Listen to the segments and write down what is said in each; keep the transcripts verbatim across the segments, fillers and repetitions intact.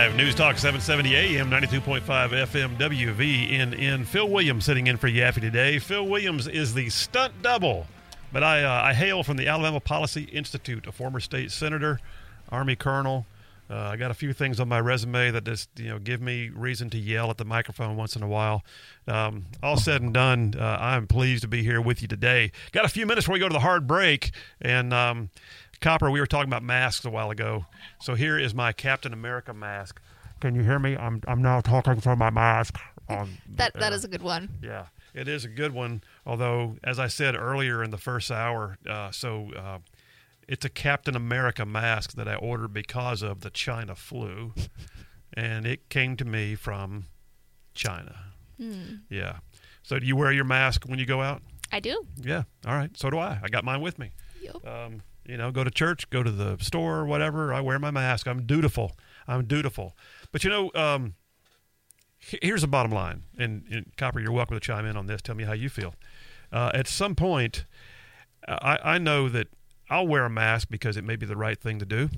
five, News Talk seven seventy A M, ninety-two point five F M, W V N N. Phil Williams sitting in for Yaffe today. Phil Williams is the stunt double, but I uh, I hail from the Alabama Policy Institute, a former state senator, Army colonel. Uh, I got a few things on my resume that just, you know, give me reason to yell at the microphone once in a while. Um, all said and done, uh, I'm pleased to be here with you today. Got a few minutes before we go to the hard break, and um, Copper, we were talking about masks a while ago. So here is my Captain America mask. Can you hear me? I'm I'm now talking from my mask. On that that is a good one. Yeah, it is a good one. Although, as I said earlier in the first hour, uh, so uh, it's a Captain America mask that I ordered because of the China flu, and it came to me from China. Hmm. Yeah. So do you wear your mask when you go out? I do. Yeah. All right. So do I. I got mine with me. Yep. Um, you know, go to church, go to the store, whatever. I wear my mask. I'm dutiful. I'm dutiful. But, you know, um, here's the bottom line. And, and Copper, you're welcome to chime in on this. Tell me how you feel. Uh, at some point, I, I know that I'll wear a mask because it may be the right thing to do.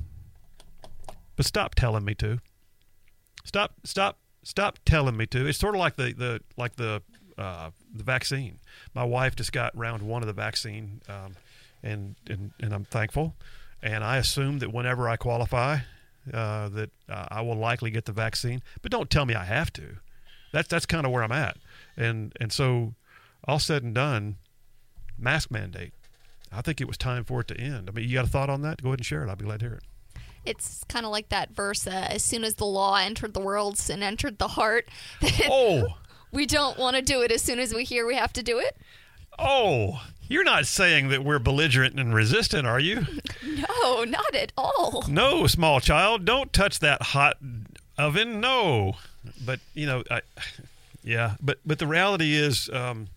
But stop telling me to. Stop, stop, stop telling me to. It's sort of like the, the like the uh, the vaccine. My wife just got round one of the vaccine, um, and, and and I'm thankful. And I assume that whenever I qualify, uh, that uh, I will likely get the vaccine. But don't tell me I have to. That's that's kind of where I'm at. And and so, all said and done, mask mandate. I think it was time for it to end. I mean, you got a thought on that? Go ahead and share it. I'll be glad to hear it. It's kind of like that verse, uh, as soon as the law entered the world, sin entered the heart. Oh. We don't want to do it as soon as we hear we have to do it. Oh, you're not saying that we're belligerent and resistant, are you? No, not at all. No, small child. Don't touch that hot oven. No. But, you know, I, yeah. But, but the reality is, um,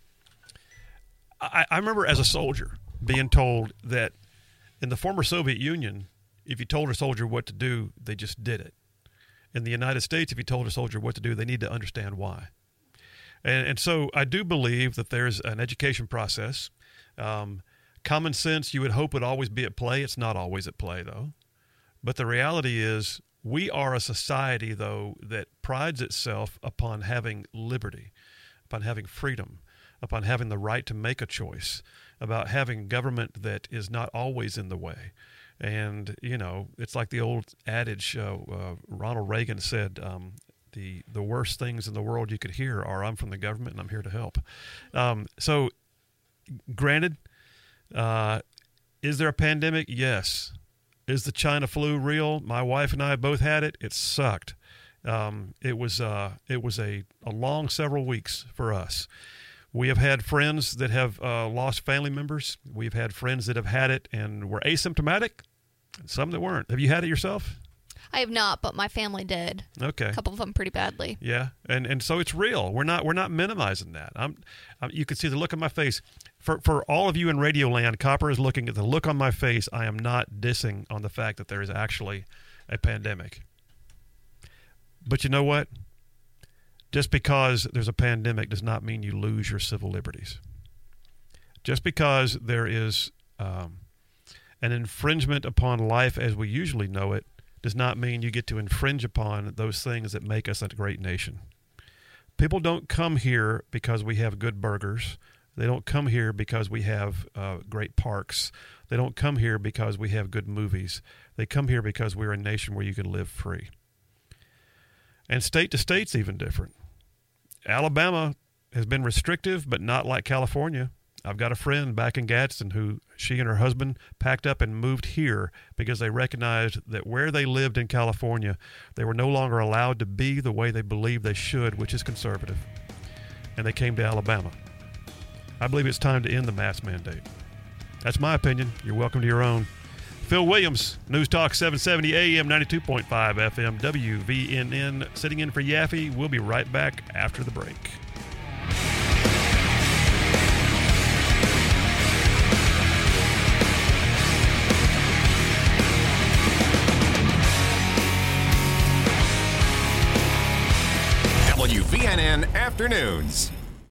I, I remember as a soldier being told that in the former Soviet Union, if you told a soldier what to do, they just did it. In the United States, if you told a soldier what to do, they need to understand why. And, and so I do believe that there's an education process. Um, common sense, you would hope, would always be at play. It's not always at play, though. But the reality is we are a society, though, that prides itself upon having liberty, upon having freedom, upon having the right to make a choice, about having government that is not always in the way. And, you know, it's like the old adage, uh, uh, Ronald Reagan said, um, the the worst things in the world you could hear are, I'm from the government and I'm here to help. Um, so, granted, uh, is there a pandemic? Yes. Is the China flu real? My wife and I both had it. It sucked. Um, it was uh, it was a, a long several weeks for us. We have had friends that have uh, lost family members. We've had friends that have had it and were asymptomatic, and some that weren't. Have you had it yourself? I have not, but my family did. Okay. A couple of them pretty badly. Yeah, and and so it's real. We're not we're not minimizing that. I'm, I'm you can see the look on my face. For for all of you in Radio Land, Copper is looking at the look on my face. I am not dissing on the fact that there is actually a pandemic. But you know what? Just because there's a pandemic does not mean you lose your civil liberties. Just because there is um, an infringement upon life as we usually know it does not mean you get to infringe upon those things that make us a great nation. People don't come here because we have good burgers. They don't come here because we have uh, great parks. They don't come here because we have good movies. They come here because we're a nation where you can live free. And state to state's even different. Alabama has been restrictive, but not like California. I've got a friend back in Gadsden who she and her husband packed up and moved here because they recognized that where they lived in California, they were no longer allowed to be the way they believed they should, which is conservative. And they came to Alabama. I believe it's time to end the mask mandate. That's my opinion. You're welcome to your own. Phil Williams, News Talk seven seventy A M, ninety-two point five F M, W V N N, sitting in for Yaffe. We'll be right back after the break. W V N N Afternoons.